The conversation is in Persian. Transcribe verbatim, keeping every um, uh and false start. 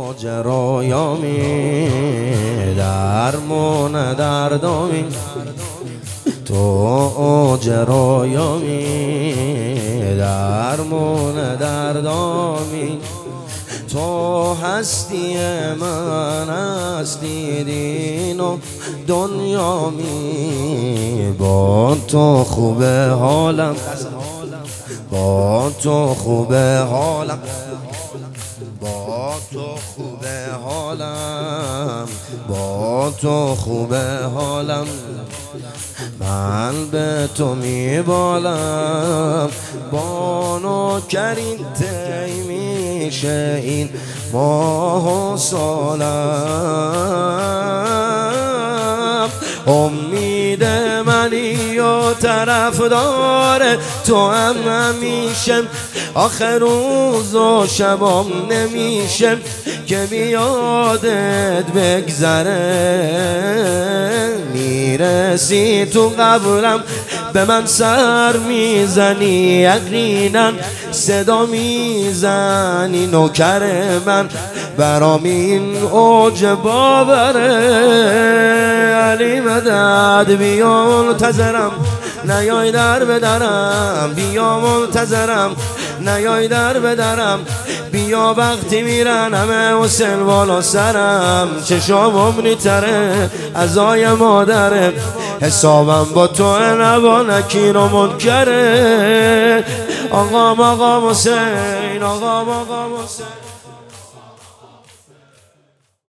ماجرایامی درمون دردامی تو جرایامی درمون دردامی تو هستی من هستی دین و دنیامی با تو خوبه حالم با تو خوبه حالم با تو خوبه حالم با تو خوبه حالم من به تو میبالم بانو کرین تی میشه این ماه و سالم امید منی و طرفدار تو هم همیشه آخر روز و شبام نمیشه که بیادت بگذره میرسی تو قبرم به من سر میزنی یقینا صدا میزنی نوکر من برام این اوج باوره علی مدد بیا منتظرم نیای در بدرم بیا منتظرم نیای در بدرم بیا وقتی میرن همه حسین بالا سرم چشام عمری تره عزای مادره حسابم با تو نبا نکیر و منکره آقا آقا حسین آقا آقا حسین